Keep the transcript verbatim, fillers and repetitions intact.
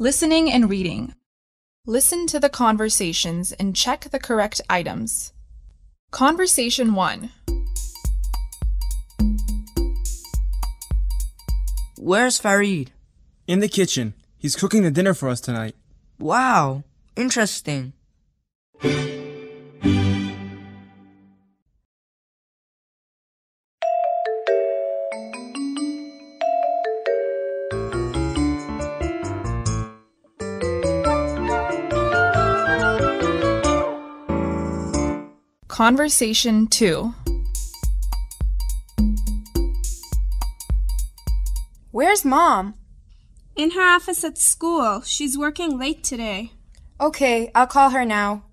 Listening and reading. Listen to the conversations and check the correct items. Conversation one. Where's Farid? In the kitchen. He's cooking the dinner for us tonight. Wow, interesting. Conversation two. Where's Mom? In her office at school. She's working late today. Okay, I'll call her now.